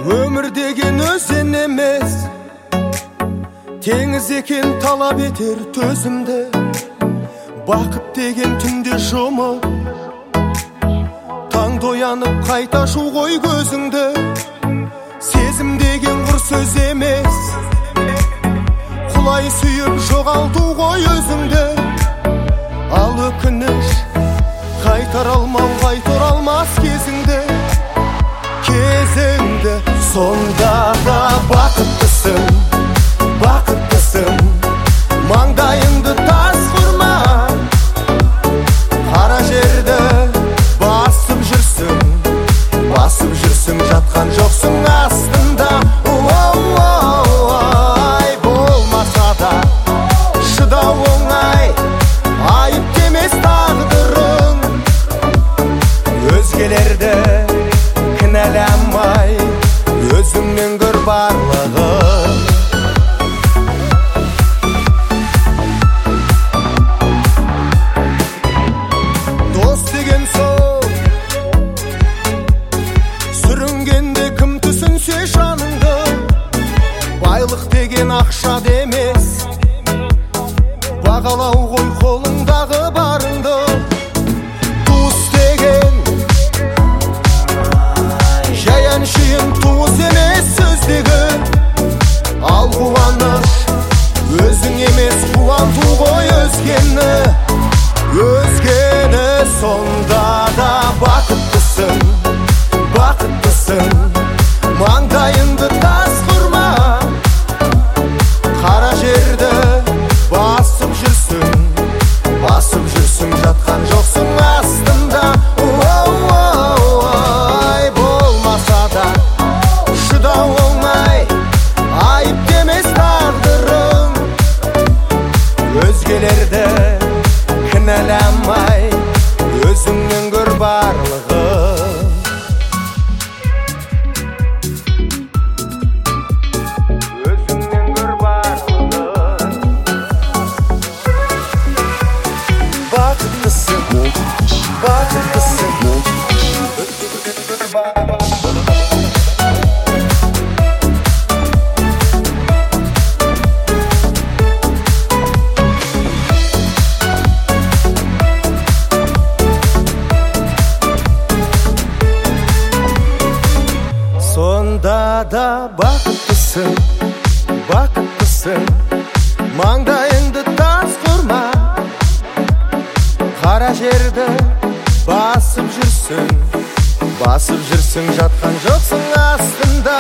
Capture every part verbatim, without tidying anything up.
Өмір деген өзен емес, теңіз екен талап етер төзімді. Бақыт деген түнде жұмып, таңда оянып қайта ашу ғой көзіңді. Сезім деген құр сөз емес, құлай сүйіп жоғалту ғой өзіңді. Ал өкініш қайтар алмау, қайтар алмас кезіңді. Кезіңді сонда да бақыттысың, бақыттысың. Маңдайыңды тас құрма, қара жерді басып жүрсің, басып жүрсің, жатқан жоқсың астында. Ай, болмаса да шыдау оңай, айып демес тағдырың. Өзгелерді кінәламай, өзіңнен көр барлығын. Дос деген сол, сүрінгенде кім түсінсе жаныңды. Байлық деген ақша демес, бағалау ғой қолыңдағы барыңды. Туыс деген жай әншейін туыс емес сөздегі. Ал қуаныш өзің емес, қуанту ғой өзгені. Өзгені сонда да бақыттысың, бақыттысың. Маңдайыңды тас құрма, қара жерді басып жүрсің, басып жүрсің, жатқан жоқсың астында. Ай, болмаса да шыдау оңай, айып демес тағдырың. Өзгелерді кінәламай, өзіңнен көр барлығын. Өзіңнен көр барлығын. Бақыттысың, бақыттысың. Сонда да бақыттысың, бақыттысың. Маңдайыңды тас құрма, қара жерді басып жүрсің, басып жүрсің, жатқан жоқсың астында.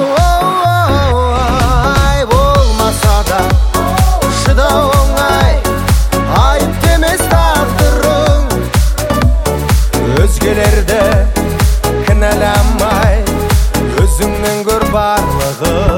Ай, болмаса да шыдау оңай, айып демес тағдырың. Өзгелерді кінәламай, өзіңнен көр барлығын.